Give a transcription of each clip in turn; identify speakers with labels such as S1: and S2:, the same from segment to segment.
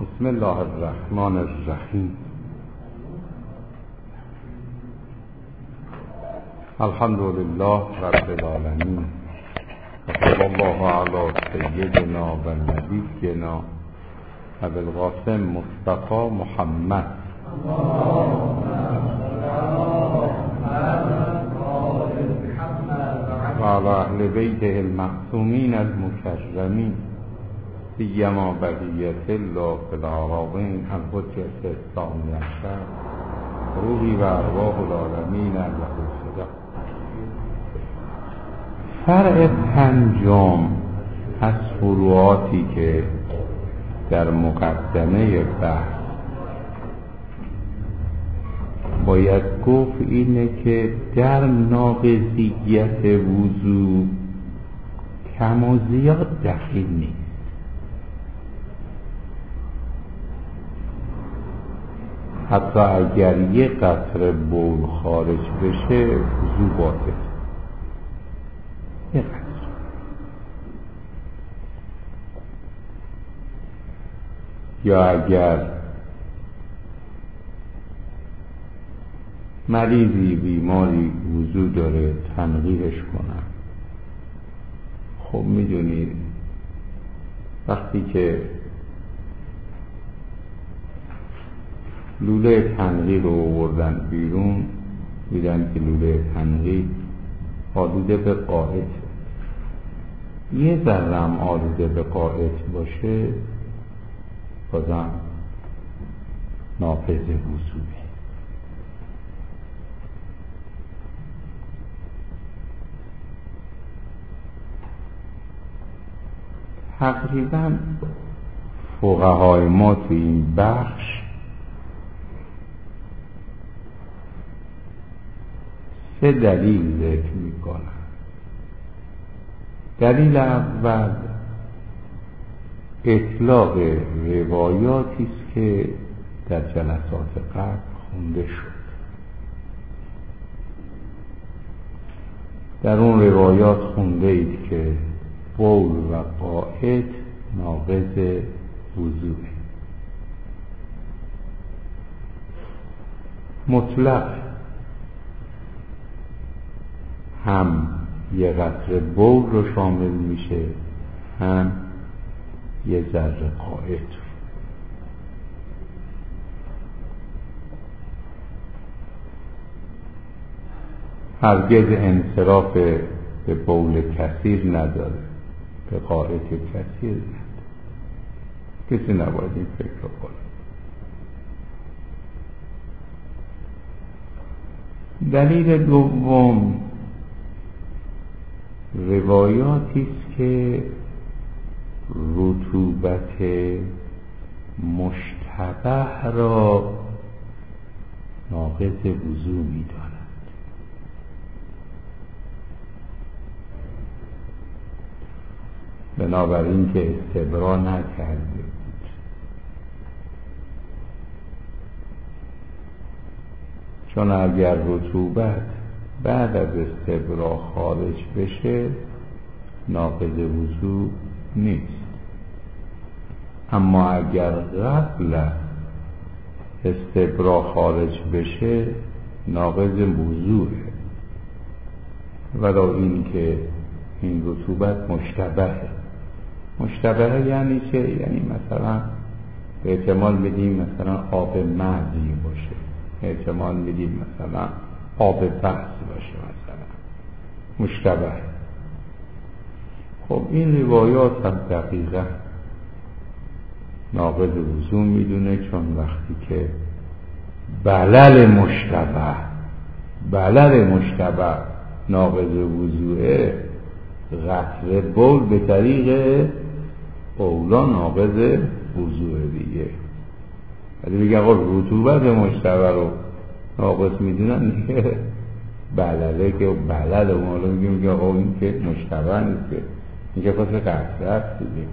S1: بسم الله الرحمن الرحیم. الحمد لله رب العالمین و صلی الله علی سیدنا و نبینا ابی القاسم مصطفی محمد و علی اهل بیته المعصومین المکرمین سیما بقیت الله فی العراقین الحجة الثانی عشر روحی و ارواح العالمین الوحید. فرع پنجم از فروعاتی که در مقدمه بحث باید گفت اینه که در ناقضیت وضو کم و زیاد دخیل نیست. حتی اگر یه قطره بول خارج بشه وضو باطل. یه قطره. یا اگر مریضی بیماری وضو داره تنقیحش کنن، خب میدونید وقتی که لوله تنقیح رو آوردن بیرون دیدن که لوله تنقیح آلوده به قاعد، یه ذرم آلوده به قاعد باشه بازم ناقض وضوئه. تقریبا فقهای ما تو این بخش سه دلیل ذکر میکنن. دلیل اول اطلاق روایاتی است که در جلسات قبل خونده شد. در اون روایات خونده اید که بول و قاعد ناقض وضوئه. مطلق هم یه قطره بول رو شامل میشه هم یه ذره قاعد. هرگز انصراف به بول کثیر نداره، به قاعد کثیر نداره. کسی نباید این فکر رو کنه. دلیل دوم روایاتی است که رطوبت مشتبه را ناقض وضو می‌دانند. بنابراین که استبرا نکرده بود، چون اگر رطوبت بعد از استبرا خارج بشه ناقض وضو نیست، اما اگر قبل از استبرا خارج بشه ناقض وضوئه. ولی این که این رطوبت مشتبهه. مشتبهه یعنی چه؟ یعنی مثلا به احتمال میدیم مثلا آب مزی باشه، احتمال میدیم مثلا آب بحث باشه، مثلا مشتبه. خب این روایات هم دقیقا ناقض وضو میدونه، چون وقتی که بلل مشتبه ناقض وضوئه، قطره بول به طریق اولا ناقض وضوئه دیگه. ولی بگه آقا رطوبت مشتبه رو ناقض میدونن دیگه، بلله که بلل اون رو میگه آقا این که مشتبه نیست، که این که خاطر قطره هست دیگه.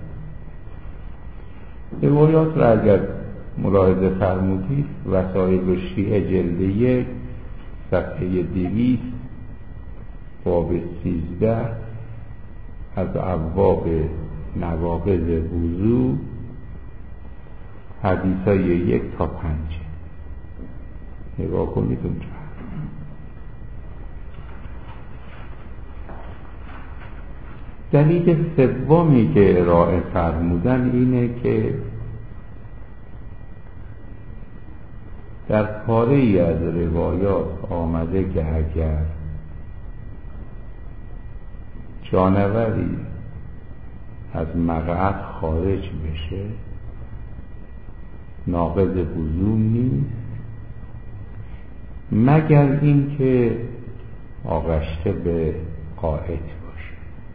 S1: روایات رو اگر ملاحظه فرمودید وسائل شیعه جلد 1 صفحه 200 باب 13 از ابواب نواقض وضو حدیثای 1 تا 5 نگاه کنید اونجا. دلیل سومی که ارائه فرمودن اینه که در پاره ای از روایات آمده که اگر جانوری از مقعد خارج بشه ناقض وضو نیست مگر اینکه آغشته به قائط باشه.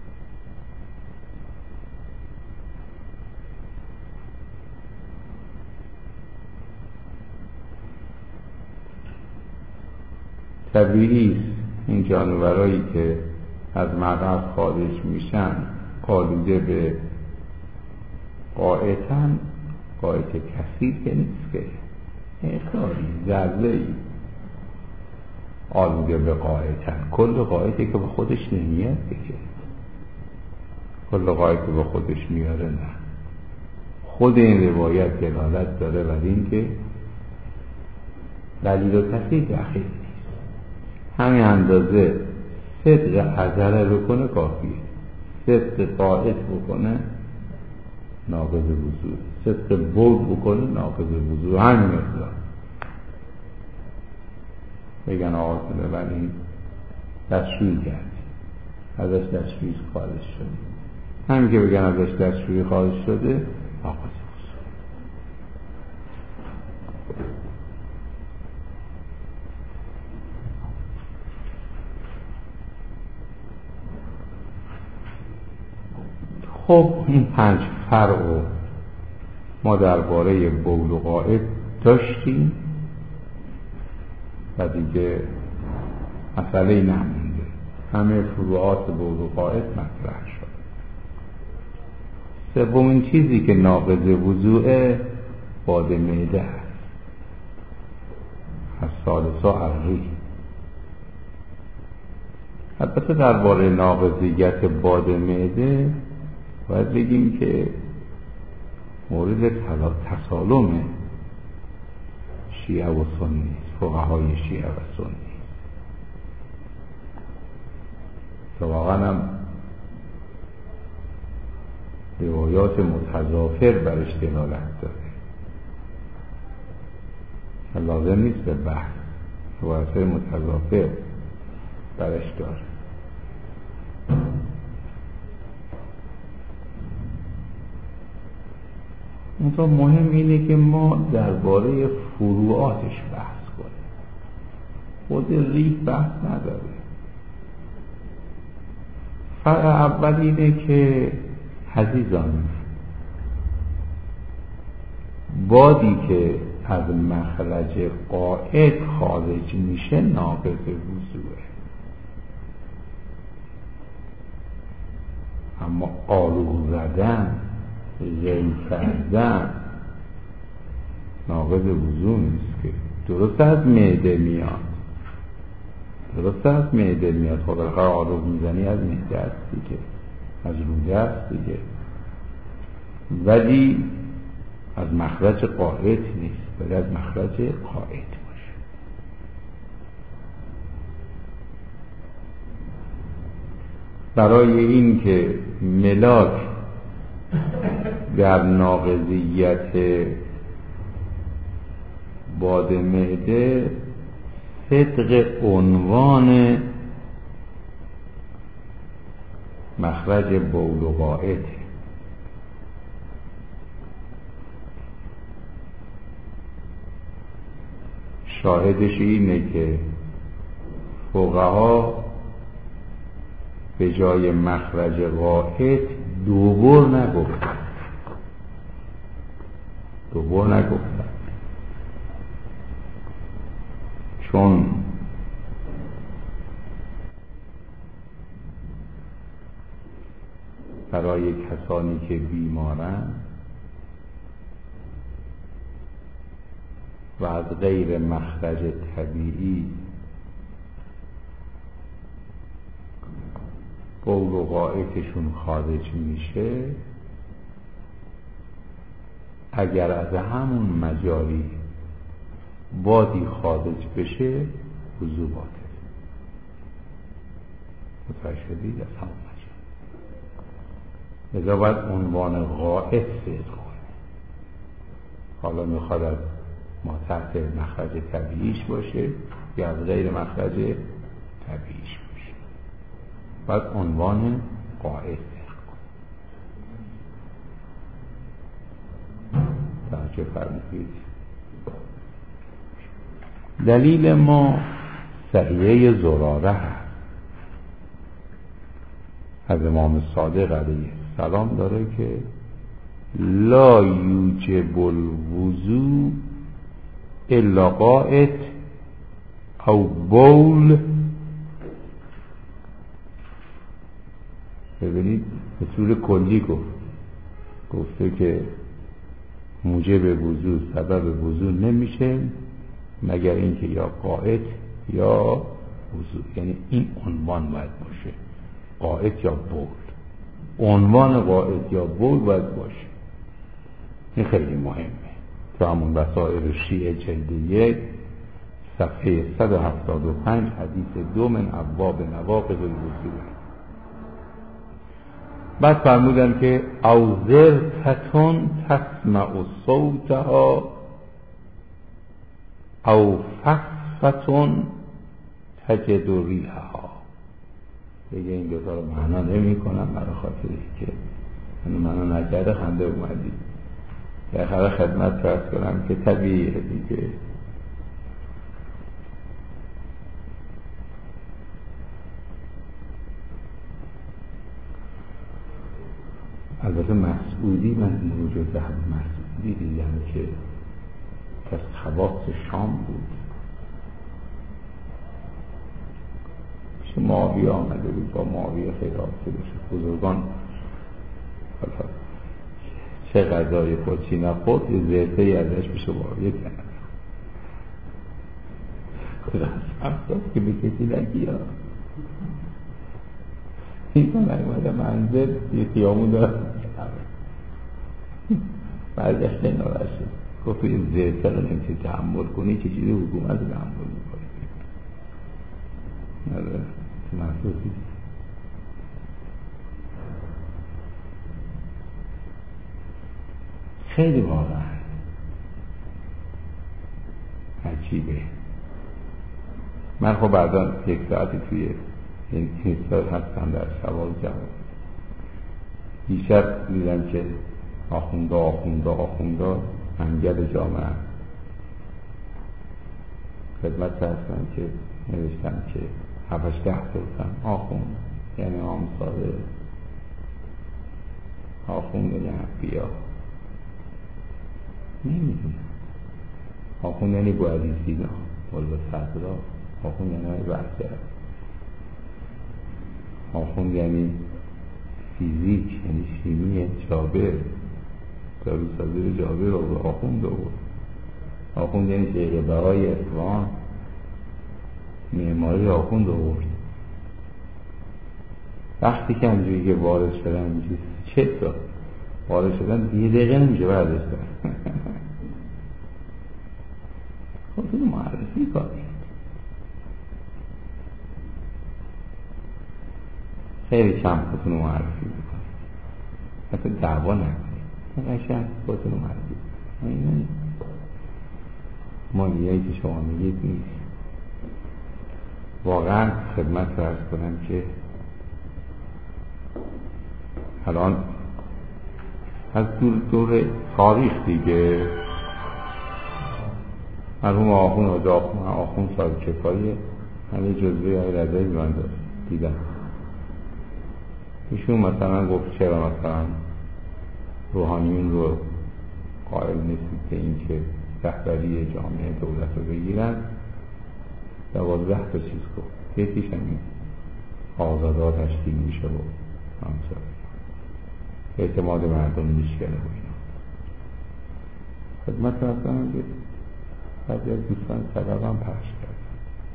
S1: طبیعی است این جانورایی که از مقعد خارج میشن آلوده به قائطن، قائط کثیر که نیست که اقداری ذره‌ای آلوده به قائطن، کل قائطی که به خودش نمیاد که کل قائطی که به خودش میاره نه. خود این روایت دلالت داره بر این که دلیل و تفسیر دخیل نیست، همین اندازه صدق حضره بکنه کافیه، صدق قائط بکنه ناقض وضو، صدق بول بکنه ناقض وضو، همین مقدار. بگن آقا ولی دستشویی کرد ازش دستشویی خارج شده، همین که بگن ازش دستشویی خارج شده ناقض وضو. خب این 5 فرع ما درباره بول و غائط داشتیم و دیگه مسئله نمونده، همه فروعات بول و غائط مطرح شد. سومین چیزی که ناقض وضوء باد معده است، الثالث الریح. البته درباره ناقضیت باد معده باید بگیم که مورد تسالم شیعه و سنی، فقهای شیعه و سنی که واقعا هم روایات متضافر برش دلالت داره، لازم نیست به بحث، روایات متضافر برش داره. اونجا مهم اینه که ما درباره فروعاتش بحث کنیم، خود ریح بحث نداره. فرع اول اینه که عزیزان بادی که از مخرج قائط خارج میشه ناقض وضوئه، اما آلو زدن غیل کردن ناقض وضو نیست که. درست از معده میاد، درست از معده میاد، خب بالاخره آلو میزنی از معده است دیگه، از روده است دیگه، ولی از مخرج قائط نیست، ولی از مخرج قائط باشه. برای این که ملاک در ناقضیت باد معده صدق عنوان مخرج بول و غائط، شاهدش اینه که فقها به جای مخرج غائط دوبار نگفتن، چون برای کسانی که بیمارن و از غیر مخرج طبیعی بول و غائطشون خارج میشه، اگر از همون مجاری بادی خارج بشه وضو باطل. متوجهید؟ از همون مجاری لذا باید عنوان غائط صدق کنه. حالا میخواد از ما تحت مخرج طبیعیش باشه یا از غیر مخرج طبیعیش باشه، باید عنوان غائط صدق کنه. توجه فرمودید. دلیل ما صحیحه زراره هست از امام صادق علیه السلام داره که لا یوجب الوضو الا غائط او بول. ببینید به طور کلی گفته که موجب وضو سبب وضو نمیشه مگر اینکه یا غائط یا وضو، یعنی این عنوان باید باشه، غائط یا بول. عنوان غائط یا بول باید باشه. این خیلی مهمه. تو همون وسائل شیعه جلد 1 صفحه 175 حدیث 2 من ابواب نواقض الوضو. بعد فرمودن که او زرتتون تسمع صوتها او فصفتون تجد ریحها. دیگه این دوتا رو معنا نمی کنم برای خاطری که معنا نکرده خنده اومدی. یه خبر خدمت فرض کنم که طبیعیه دیگه. البته مسعودی، من موجود مسعودی دیدم که از خواص شام بود. معاویه آمده بود، با معاویه خیلی آسه بشه بزرگان چه غذای خودچی نخورد یه زرته ای ازش بشه معاویه کنه که به کسی نگی ها. این من اومده منزل یه خیامون دارم برگشته نارشه گفت این زرته رو نمیشه تحمل کنی چه چیزی حکومت رو تحمل میکنی. نره محسوسی خیلی واقعا عجیبه. من خب بعدا 1 ساعتی توی این تیستر هستم در شوال جوان. دیشب دیدم که آخونده انگل جامعه خدمت هستم که نوشتم که 7-8 گفتم آخوند یعنی آمساده، آخوند یعنی بیا نمیدونم. آخوند یعنی باید سینا والبا صدرا. آخوند یعنی بحثه. آخوند یعنی فیزیک، یعنی شیمی. جابر داروسازی جابر رو آخوند آورد. آخوند یعنی شیخ بهای اصفهان معماری آخوند آورد. وقتی که همجوری که وارد شدن اینجوری چه تا وارد شدن 10 دقیقه نمیشه برداشتن. خودتون معرفی کنید. خیلی کم خودتون معرفی بکنید، حتی دعوا نکنید. قشنگ خودتون معرفی کنید. مالیایی که شما میگید نیست. واقعا خدمت رو عرض کنم که الان از دور تاریخ دیگه مرحوم آخوند آخوند صاحب کفایه همه جزوه های رضایی من داشت دیدم. ایشون مثلا گفت چرا مثلا روحانیون رو قائل نیستید به این که رهبری جامعه دولت رو بگیرن. 12 تا چیز گفت. یکیش همین آزادها تشکیل میشه و همسا اعتماد مردم میشکنه و اینا. خدمت هستم که بعضی از دوستان سببم پخش کردن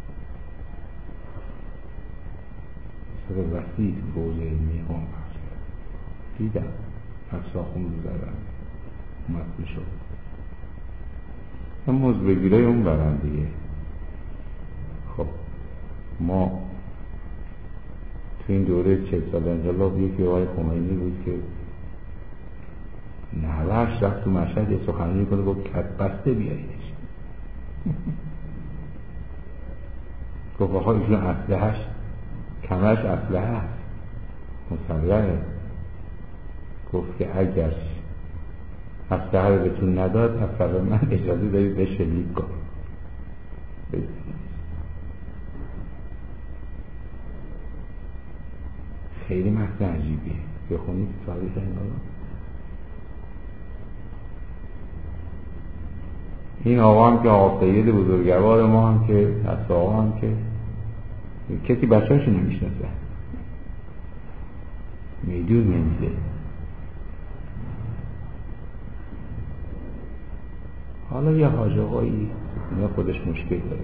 S1: سر وسیع روز علمی هم پخش کردن. دیدم افساخون رو زدن مسئول شد. هم مزبگیرای اون برن دیگه. خب ما تو این دوره 40 سال انقلاب یکی آقای خمینی بود که نوش رفت تو مشهد یه سخنرانی کنه با کت بسته بیاییدش. گفت آقا ایشون اسلحه‌اش کمرش اسلحه هست، مسلحه. گفت که اگر اسلحه رو بهتون نداد از من اجازه دارید به شلیک کن. خیلی متن عجیبیه، بخونید تاریخ انقلاب. این آقا هم که آقا سید بزرگوار ما هم که هست، آقا هم که کسی بچه‌هاشو نمیشناسه، میدون نمیده. حالا یه حاج آقایی اینا خودش مشکل داره.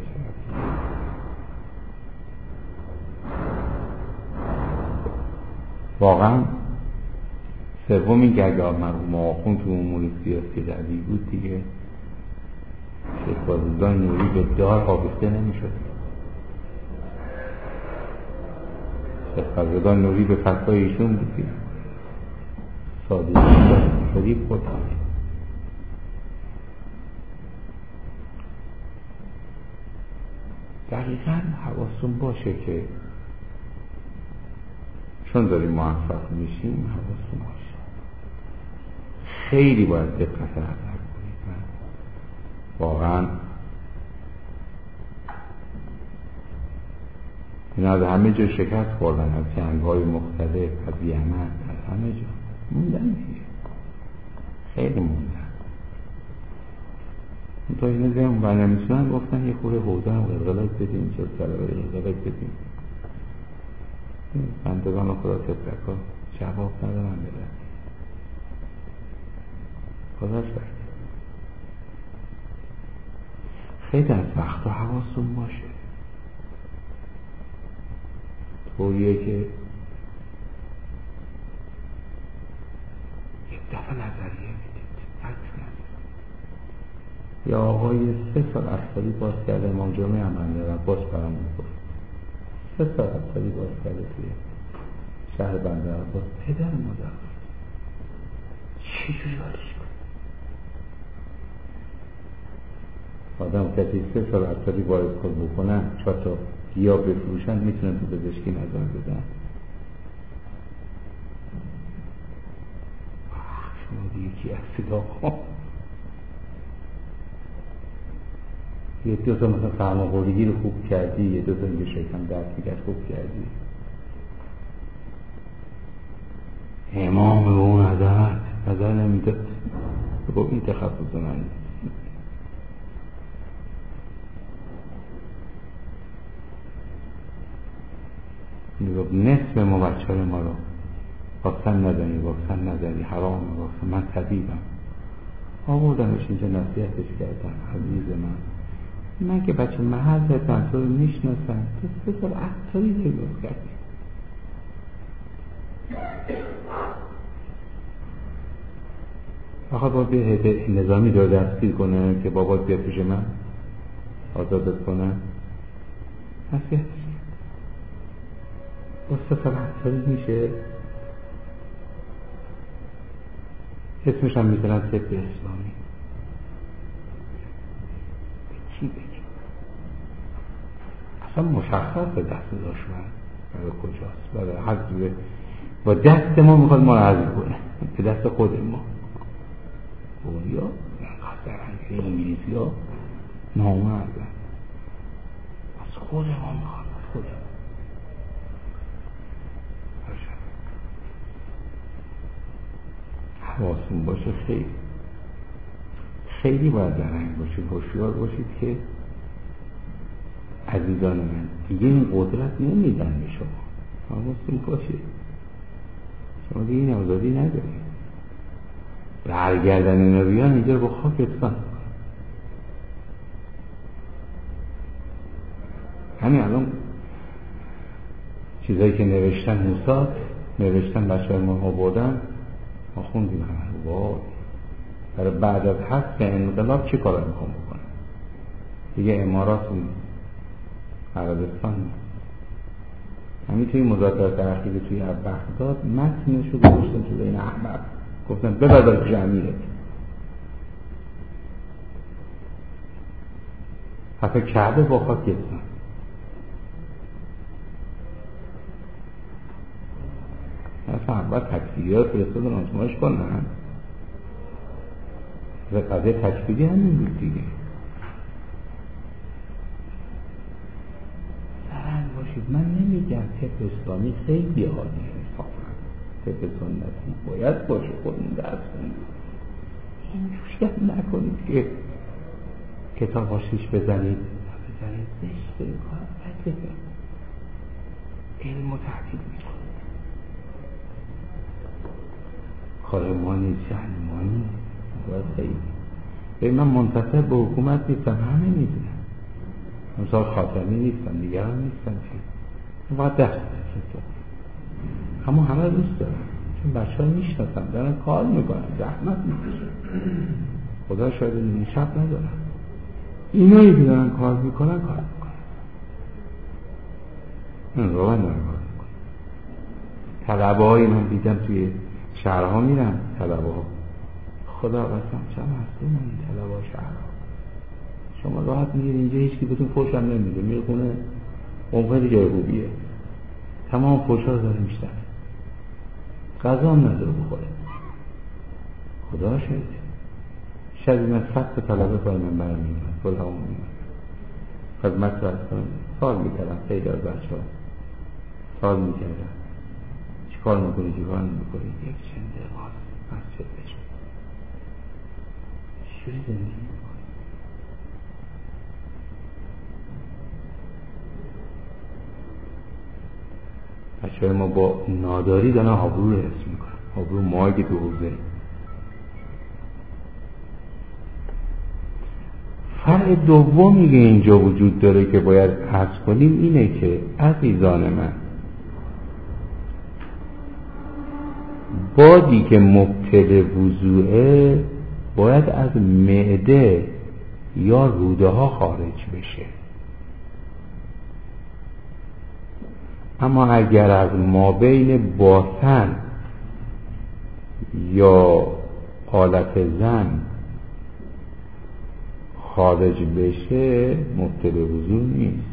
S1: واقعا سومی که اگر مرحوم آخوند تو امور سیاسی قوی بود دیگه شیخ بازرگان نوری به دار آویخته نمیشد. شیخ بازرگان نوری به فتوای ایشون بود دیگه سادگی شریف خود همه. دقیقا حواستون باشه که چون داریم موفق میشیم حواستون باشه خیلی باید دقت نظر کنید. واقعا اینا از همه جا شکست خوردن، از جنگ‌های مختلف، از یمن، از همه جا موندن دیگه، خیلی موندن. تا اینا زمان برنمیتونن گفتن یه خوره حوضه هم غلغلک بدیم، چه سلوه غلغلک بدیم. بندگان خدا تبرک ها جواب ندارن بدن، خداش برد. خیلی از وقتا حواستون باشه طوریه که یک دفعه نظریه میدید یا آقای 3 سال اصلی باز کرده امام جمعه امنده باز برامون گفت 3 سال اصلی باز کرده توی شهر بنده باز پدر مادر چی جوری بازش کنه آدم کسی 3 سال اصلی باید کار بکنن 4 تا گیاه بفروشن میتونن تو پزشکی نظر بدن. شما دیگه کی هستید آقا؟ یه 2 تا مثلا سرماخوردگی رو خوب کردی، یه 2 تا دیگه شیطان درد میکرد خوب کردی. امام به اون نظر نمیداد با این تخصص من میگفت نصف ما بچه ما رو واکسن نداری حرام واکسن. من طبیبم آوردمش اینجا نصیحتش کردم عزیز من که بچه محل هستم تو رو میشناسم تو 3 سال عطاری درست کردی آخه باید به هیئت نظامی داره دستگیر کنه که بابات بیاد پیش من آزادت کنه نصیحتش با 3 سال عطاری میشه. اسمش هم میتونن طب اسلامی چی بگیم اصلا مشخص به دست داشتن برای کجاست برای حضور با دست ما میخواد ما رو حضور کنه به دست خود ما اولیا خطرنگی انگلیسی ها نامه هستن از خود ما میخواد خود ما حواستون باشه خیلی باید درنگ باشید هوشیار باشید که عزیزان من دیگه این قدرت نمیدن به شما حواستون باشه شما دیگه این آزادی ندارید برگردن اینا بیان اینجا با خاک اتفاق همین الان چیزایی که نوشتن موساد نوشتن بچه ما ها بودن ما خوندیم همه وای برای بعد از حذف انقلاب چه کار میخوام بکنم؟ دیگه امارات عربستان همین توی مذاکرات اخیر توی بغداد متنش رو گذاشتن تو بین احمد، گفتن ببر پیش امیرت. حتی کعبه با خاک گرفتن. اصلا اول تکفیری ها فرستادن آزمایش کنن. و قضیه تکفیری همین بود دیگه. سرن باشید، من نمیگم طب اسلامی خیلی عالیه، طب سنتی باید باشه، خودمون درس کنید، اینجوری هم نکنید که کتاب هاشیش بزنید زشت این کار بده، علم و تحقیق میکنید، کار ما نیست، شأن ما نیست. باید خیلی من منتصر به حکومت نیستم، همه میدونم، مثال خاتمی نیستم، دیگران نیستم که باید دست بزنید، اما همه دوست دارم، چون بچه ها میشناسم، دارن کار میکنن، زحمت میکشن، خدا شاید این شب ندارم، اینایی که دارن کار میکنن این رو من دارن کار میکنن. طلبه های من دیدم توی شهرها میرن، طلبه ها خدا قسم چند هسته من این طلبه ها شهرها، شما راحت میگید اینجا هیچ کی بهتون فوش هم نمیده، میره خونه اون جای خوبیه، تمام فوش ها داره میشتن، غذا هم نداره بخوره، خدا شاید شاید من فقط طلبه پای من برمیمون کل همون میمون خدمت رو از کنم سال میکردم، خیلی از بچه ها سال میکردم چی کار میکنی جوان میکنی یک چند دقیقه مسجد بشم چجوری زندگی میکنی. بچه های ما با ناداری دارن آبرو رو حس میکنن، آبرو ماهی تو حوزه. فرع دومی که اینجا وجود داره که باید حذف کنیم اینه که عزیزان من، بادی که مبتل وضوعه باید از معده یا روده ها خارج بشه، اما اگر از مابین باسن یا حالت زن خارج بشه مبتل وضوع نیست.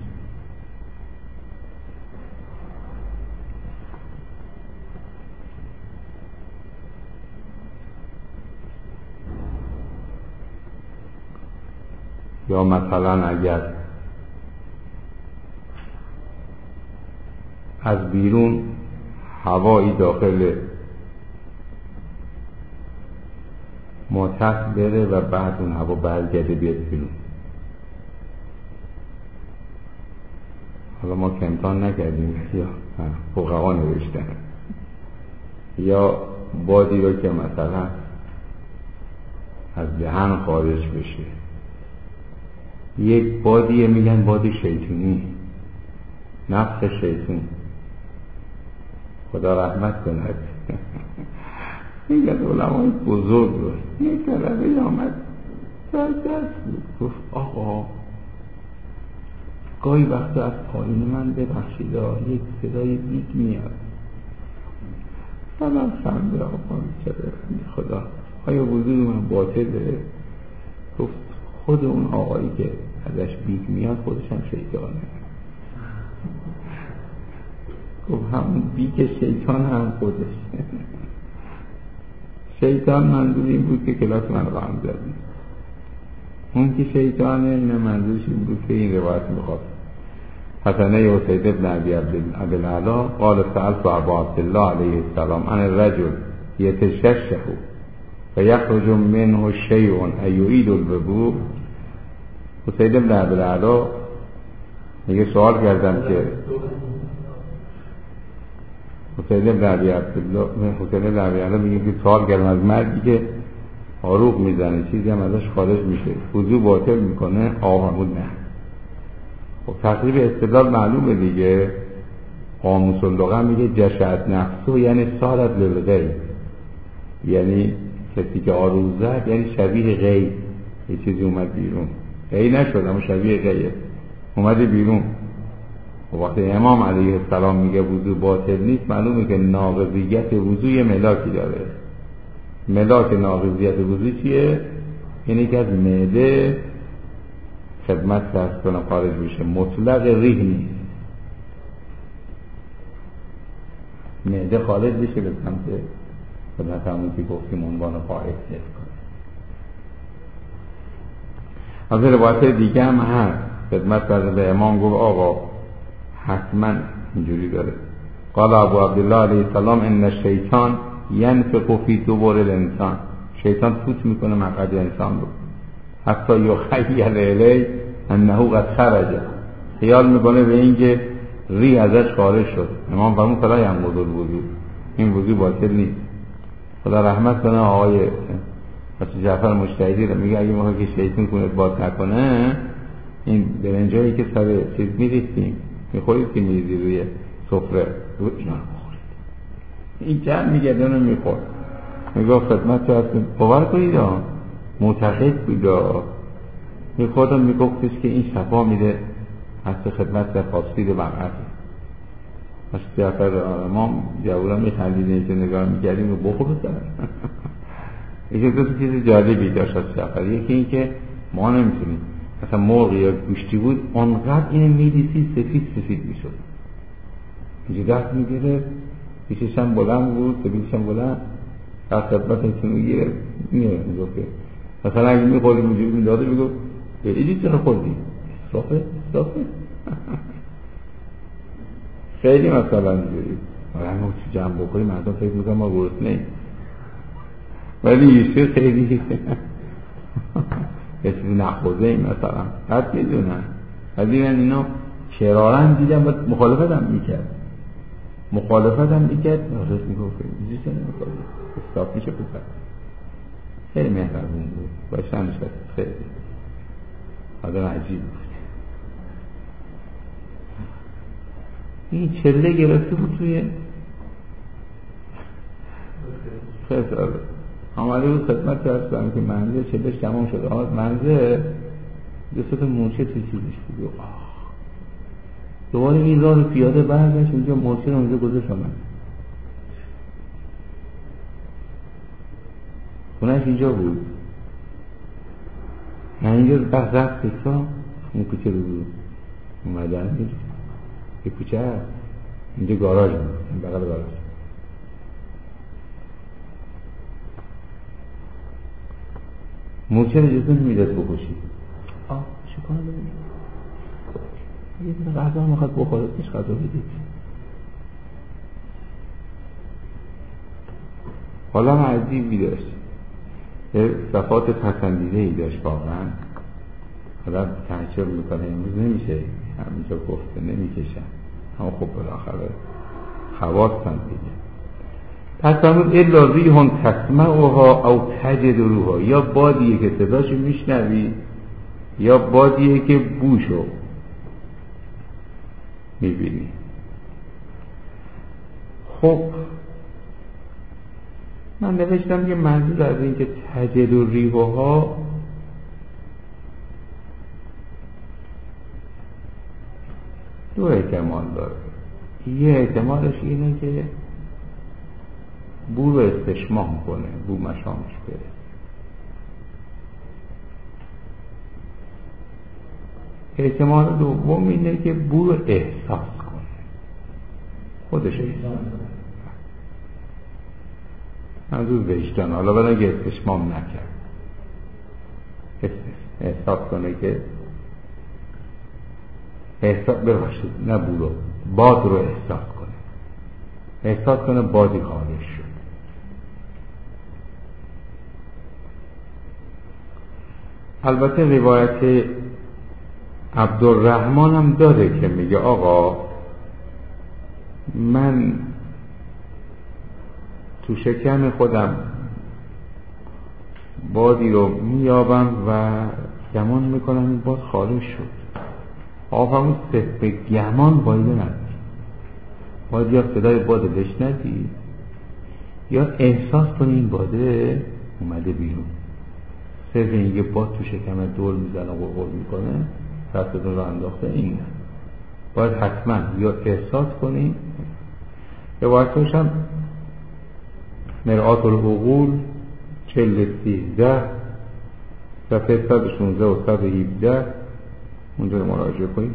S1: یا مثلا اگر از بیرون هوایی داخل ماتح بره و بعد اون هوا برگرده بیاد بیرون، حالا ما که امتحان نکردیم یا فقها نوشتن، یا بادی رو که مثلا از دهن خارج بشه، یک بادیه میگن بادی شیطونی، نفس شیطون، خدا رحمت کند. میگن علمای بزرگ رو یک طرفه آمد در دست بود گفت آقا گاهی وقتا از پایین من ببخشید یک صدای بیگ میاد، سلام خنده آقا میکرده خدا آیا وضوع من باطله؟ گفت خود اون آقایی که ازش بیگ میاد خودش هم شیطانه. گفت همون بیگ شیطان هم خودش. شیطان منظور این بود که کلاس من رو هم زدی، اون که شیطانه این منظورش این بود که این روایت میخواد. حسنه اسید ابن ابی عبدالعلا قال سألت ابا عبدالله علیه السلام عن الرجل یتششه و یخرج منه شیء ایعید الوضوء. اسید ابن عبدالعلا میگه سوال کردم که حسین ابن عبدالله میگه که سوال کردم از مردی که عروق میزنه چیزی هم ازش خارج میشه وضو باطل میکنه؟ آقا بود نه. خب تقریب استدلال معلومه دیگه، قاموس اللغه میگه جشعت نفسه یعنی سارت للغیر، یعنی کسی که آروز زد یعنی شبیه غی، یه چیزی اومد بیرون، غی نشد اما شبیه غیه اومده بیرون. وقتی امام علیه السلام میگه وضو باطل نیست، معلومه که ناقضیت وضو یه ملاکی داره. ملاک ناقضیت وضو چیه؟ یعنی که از معده خدمت فرض کنه خارج میشه، مطلق ریح نیست. معده خارج بشه به سمت خدمت همون که گفتیم عنوان قاعد حفظ کنه. از روایت دیگه هم هست، خدمت فرض به امام گفت آقا حتما اینجوری داره. قال ابو عبدالله علیه السلام ان الشیطان ینفخ فی دبر الانسان، شیطان فوت میکنه مقعد انسان رو، حتی یخیل الیه انه قد خرج، خیال میکنه به اینکه ری ازش خارج شد. امام فرمود فلا ینقض الوضو، این وضو باطل نیست. خدا رحمت کنه آقای جعفر مجتهدی رو میگه اگه موقعی که شیطان کنه باز نکنه، این برنجایی که سر چیز میریختیم میخورید که میریزی روی سفره رو اینا رو بخورید، این جمع میگردن و میخورد. میگه خدمت تو هستیم باور کنید معتقد بود میخوردم، میگفتش که این شفا میده حتی خدمت در خاصید مقعد. پس جعفر امام جوورا میخندیدن که نگاه میکردیم و بخورد دارن. یکی دو چیز جالبی داشت از جعفر، یکی این که ما نمیتونیم مثلا مرغ یا گوشتی بود اونقدر اینو میریسی سفید میشد، اینجا دست میگیره پیشش هم بلند بود، سفیدش هم بلند، در خدمت اینو میگیره میگفت که مثلا اگه میخوردیم اونجوری میداده میگفت ایدی چرا خوردی؟ صافه خیلی مثلا اینجوری ما چی جمع بخوریم مردم فکر میکنم ما گرسنه‌ایم، ولی یه خیلی یه چیزی نخورده ایم مثلا حد میدونن، ولی من اینو شرارن دیدم و مخالفتم میکرد نازش میگفت اینجوری چه نمیخوری استاپ میشه بکر. خیلی مهربون بود باشن نشد، خیلی آدم عجیب بود. این چله گرفته بود توی خیلی آمده بود خدمت کردم که منزه چلش تمام شد، منزه دو مورچه توی چیزش بود، دوباره این راه پیاده برگشت اونجا مورچه رو اونجا گذاشت آمد خونهش اینجا بود، من اینجا رفت بسا اون کوچه رو بود اومدن یه کوچه هست اینجا گاراژ بود، بغل گاراژ مورچه رو جزون میداد بکشی شکار ببینید یه دونه غذا میخواد بخوره پیش غذا بدید. حالا عجیبی داشت، صفات پسندیده‌ای داشت واقعا، حالا تعجب میکنه امروز نمیشه همینجا گفته نمیکشن، اما خب بالاخره خواستن دیگه. پس فرمود الا ریح تسمعها او تجد روحا، یا بادیه که صداشو میشنوی یا بادیه که بوشو میبینی. خب من نوشتم که منظور از این که تجد ریحها دو احتمال داره. یه احتمالش اینه که بو رو استشمام کنه، بو مشامش بره. احتمال دوم اینه که بو رو احساس کنه، خودش احساس منظور وجدان، حالا برای که استشمام نکرد احساس کنه که احساس ببخشید نه بو رو، باد رو احساس کنه بادی خارج شد. البته روایت عبدالرحمن هم داره که میگه آقا من تو شکم خودم بادی رو میابم و گمان میکنم این باد خارج شد. آقا فرمود به گمان بایده ندید، باید یا صدای باد بشنوی یا احساس کنی این باده اومده بیرون. صرف اینکه باد تو شکم دور میزنه و قرقر میکنه دستتون رو انداخته، این نه. باید حتما یا احساس کنی. روایتش هم مرآت العقول 40-13 صفحه 116 و 117 اونجا رو مراجعه کنید.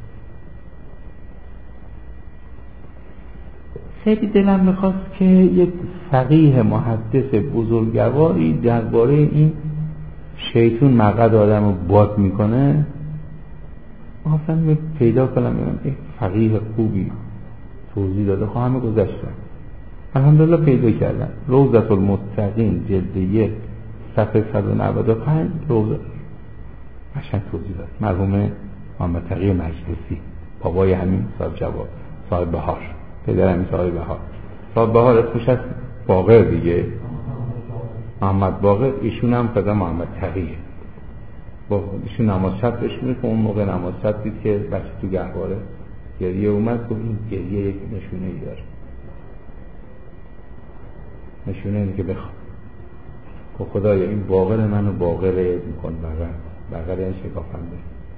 S1: خیلی دلم میخواست که یک فقیه محدث بزرگواری درباره این شیطون مقعد آدم رو باد میکنه اصلا پیدا کنم ببینم یک فقیه خوبی توضیح داده. همه گذشتن، الحمدلله پیدا کردم. روضة المتقین جلد 1 صفحه 195 روضه قشنگ توضیح داد. مرحوم محمد تقی مجلسی، بابای همین صاحب جواب، صاحب بهار، پدر همین صاحب بهار. صاحب بهار اسمش از باقر دیگه، محمد باقر. ایشون هم پدر محمد تقیه. با ایشون نماز شب بهش میره. اون موقع نماز شب دید که بچه تو گهواره گریه اومد. گفت این گریه یک نشونه ای داره، نشونه اینه که بخوام. گفت خدایا این باقر منو باقر میکن، بغل این شکافنده.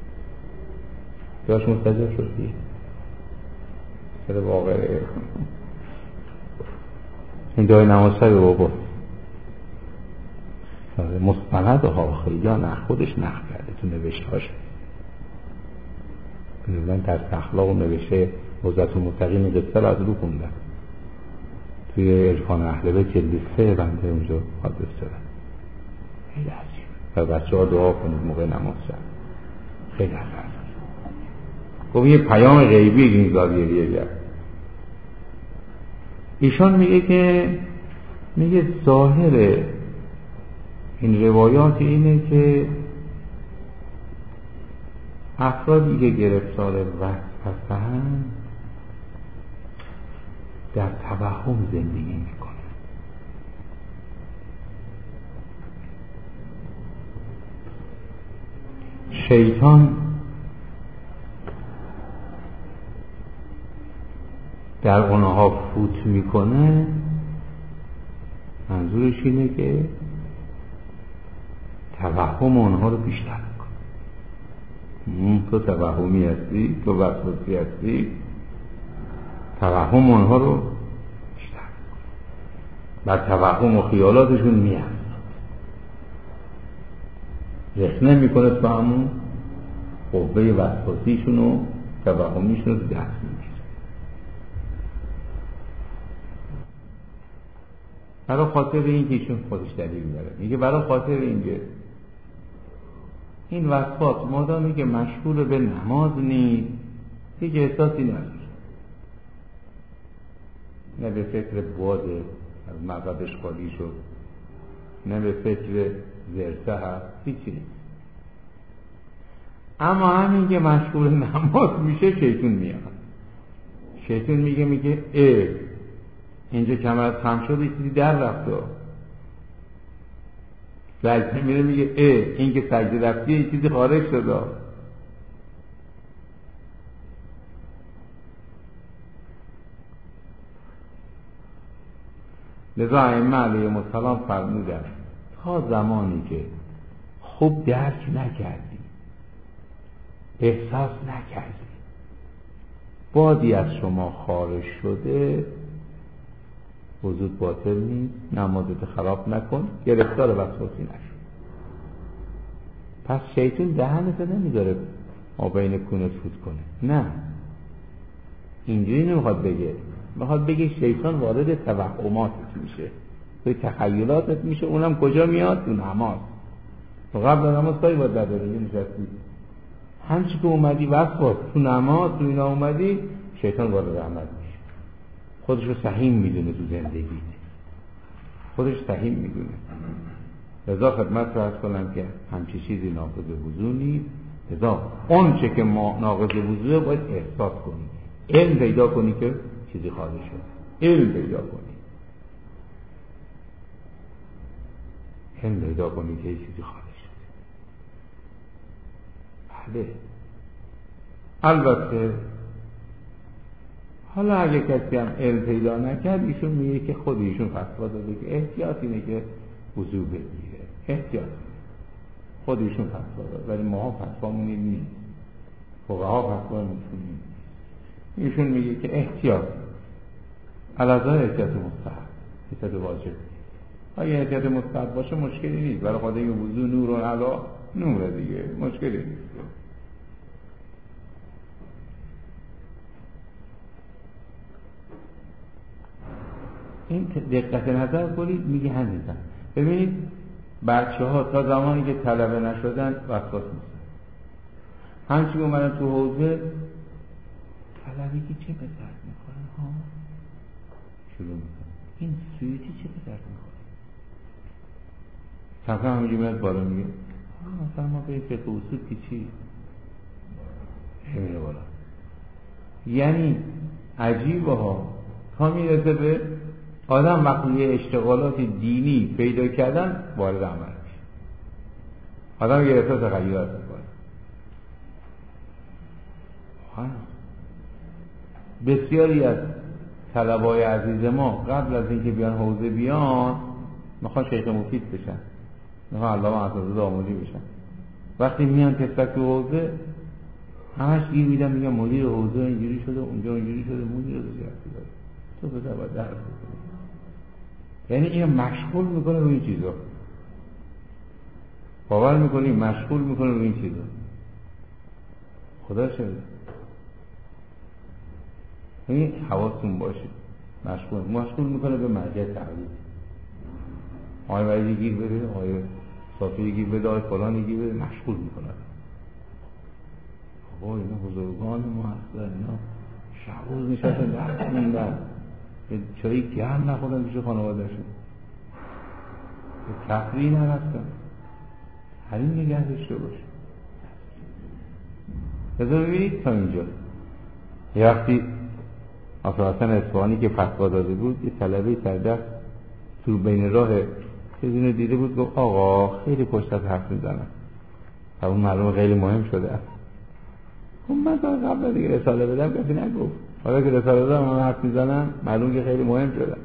S1: داشت مستجب شد دیگه، سر باقر این دای نماز شب بابا مستند ها خیلی نه خودش نقل کرده تو نوشتهاش. من ترس اخلاق و نوشته روضة المتقین قصه رو از رو خوندم توی عرفان اهل بیت جلد 3 بنده اونجا حادث شدن. خیلی عجیب. و بچه ها دعا کنید موقع نماز شب. خیلی عجیب. خب یه پیام غیبی این زاویه کرد. ایشان میگه ظاهر این روایات اینه که افرادی که گرفتار وسوسه هستند در توهم زندگی میکنه. شیطان در اونها فوت میکنه. منظورش اینه که توهم اونها رو بیشتر میکنه. تو توهمی هستی، تو وسواسی هستی، توهم اونها رو بیشتر میکنه. بعد توهم و خیالاتشون میاد رخنه میکنه تو همون قوه وسواسیشون و توهمیشون رو دست میگیره. برای خاطر این که ایشون خودش دلیل میاره، میگه برای خاطر اینکه این وسواس مادامی که مشغول به نماز نیست هیچ احساسی نداره، نه به فکر باده از مقعدش خالی شد، نه به فکر زرسه هست، هیچی نیست. اما همین که مشغول نماز میشه شیطون میاد. شیطون میگه اینجا کمرت خم شد، چیزی در رفت. سجده میگه این که سجده رفتی یه چیزی خارج شد. لذا ائمه علیهم السلام فرمودن تا زمانی که خوب درک نکردی، احساس نکردی، بادی از شما خارج شده، وضوء باطل نیست، نمازت خراب نکن، گرفتار وسواسی نشو. پس شیطان دهنت نمیذاره ما بین کونت فوت کنه. نه، اینجوری نمیخواد بگه. میخواد بگه شیطان وارد توهماتت میشه، توی تخیلاتت میشه. اونم کجا میاد؟ تو نماز. تو قبل نماز کاری باید نداری، نشستی همچی که اومدی وسواس تو نماز تو اینا اومدی، شیطان وارد رحمت میشه. خودش رو سهیم میدونه تو زندگیت، خودش سهیم میدونه. لذا خدمت رو عرض کنم که همچی چیزی ناقض وضو نیست. لذا اون چه که ما ناقض وضوه باید احساس کنی، علم پیدا کنی که چیزی خارج شد، علم پیدا کنی، علم پیدا کنی که چیزی خارج شد. بله، البته حالا اگه کسی هم علم پیدا نکرد، ایشون میگه که خود ایشون فتوا داده که احتیاط اینه که وضو بگیره. احتیاط. خودشون فتوا داد ولی ماها فتوامون نیست، فقها فتوا میکنیم. ایشون میگه که احتیاط علازای احتیاط مستحب، احتیاط واجب. اگه احتیاط مستحب باشه مشکلی نیست، برای خاطر اینکه وضو نور و علا نوره دیگه، مشکلی نیست. این دقت نظر کنید. میگه همین. ببینید بچه ها تا زمانی که طلبه نشدن وسواس نیستن. همچنین اومدن تو حوزه طلبگی چه به درد میخورن ها شروع میکنن، این سویتی چه به درد میخوره. کمکم همینجور میاد بالا میگه مثلا ما به فقه اصول که چی میره بالا. یعنی عجیبه ها. تا میرسه به آدم وقتی اشتغالات دینی پیدا کردن وارد عمل میشه، آدم یه احساس تغییرات میکنه. بسیاری از طلبای عزیز ما قبل از اینکه بیان حوزه بیان میخوان شیخ مفید بشن، میخوان علامه اساتید آموزی بشن. وقتی میان کسبک تو حوزه همش گیر میدن، میگن مدیر حوزه اینجوری شده، اونجا اینجوری شده، مدیر حوزه داره تو بذار باید درس بکنی. یعنی این مشغول میکنه روی این چیزا، باور میکنی مشغول میکنه روی این چیزا. خدا شده این حواستون باشه. مشغول میکنه به مرجع تعلیم. آقای وحیدی گیر بده، آقای صافی گیر بده، آقای فلانی گیر بده، مشغول میکنه. آقا اینا بزرگان ما هستن، اینا شعبوز نشستن درد موندن، چایی گرم نخوردن پیش خانوادهشون، تفریح نرفتن. حریم نگه داشته باشه. بذار ببینید تا اینجا یه وقتی آقا حسن اصفهانی که فتوا داده بود، یه طلبه سردست تو بین راه اینو دیده بود، گفت آقا خیلی پشت از حرف میزنن. اون معلومه خیلی مهم شده است. خب من تا قبل دیگه رساله بدم کسی نگفت، حالا که رساله دادم همه حرف میزنن معلومه که خیلی مهم شده.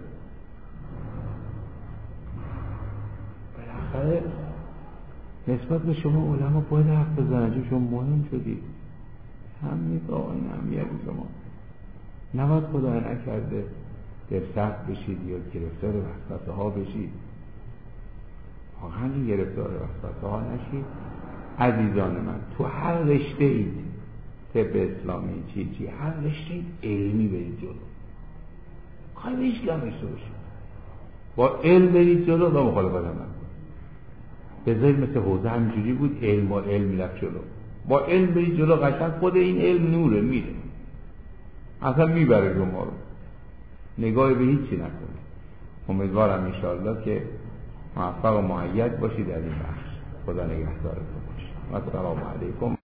S1: بالاخره نسبت به شما علما باید حرف بزنن، چون شما مهم شدید. همین آقایان اهمیت شما نباید خدا نکرده در سخت بشید یا گرفتار وسوسه ها بشید. واقعا این گرفتار وسوسه ها نشید. عزیزان من تو هر رشته اید، طب اسلامی چی هر رشته اید علمی برید جلو. کاری به هیچ کم نشته باشید، با علم برید جلو و مخالفت هم نکنید. بذارید مثل حوزه همینجوری بود، علم با علم میرفت جلو. با علم برید جلو، قشنگ خود این علم نوره میره اصلا میبره شما رو. نگاه به هیچی نکنید. امیدوارم انشاءالله که موفق و مؤید باشید در این بخش. خدا نگهدارتون باشه. و السلام علیکم.